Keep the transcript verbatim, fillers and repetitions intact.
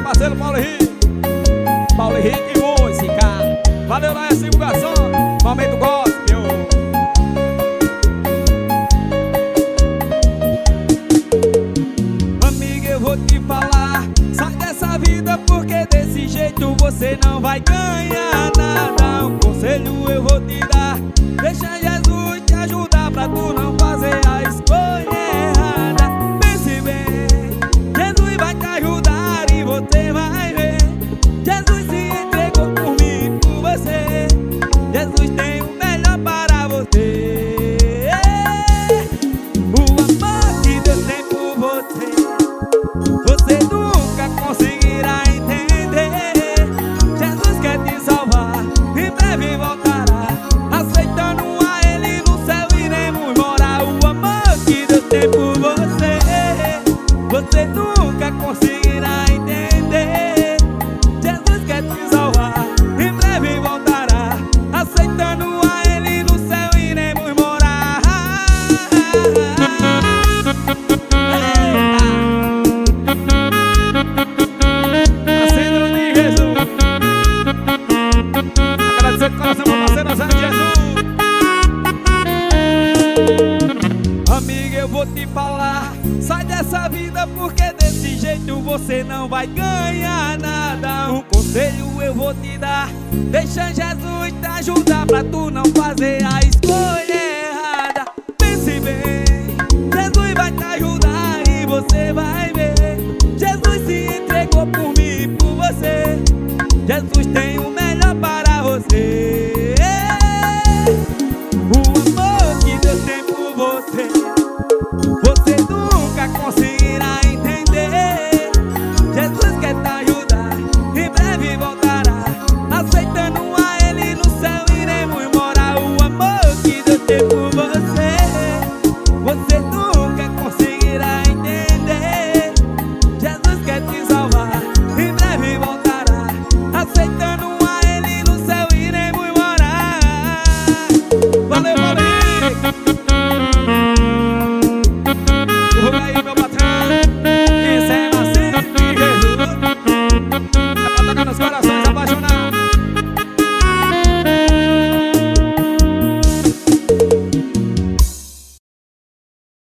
parceiro Paulo Henrique. Paulo Henrique e música. Valeu lá essa divulgação. Momento gospel. Amiga, eu vou te falar, sai dessa vida porque desse jeito você não vai ganhar nada. Um conselho eu vou te dar, deixa Jesus te ajudar pra tu não fazer a escolha errada. Pense bem, Jesus vai te ajudar e você vai ver. Jesus se entregou por mim e por você. Jesus tem o melhor para você. O amor que Deus tem por você, você nunca conseguirá entender. Jesus quer te salvar, em breve voltará. Aceitando a Ele no céu iremos morar. O amor que Deus tem por você, você nunca conseguirá entender. Jesus quer te salvar, em breve voltará. Aceitando a Ele no céu iremos morar. Parceiro de Jesus, agradecer de coração pro parceiro Zé de Jesus. Amiga, eu vou te falar, sai dessa vida porque desse jeito você não vai ganhar nada. Um conselho eu vou te dar, deixa Jesus te ajudar pra tu não fazer a escolha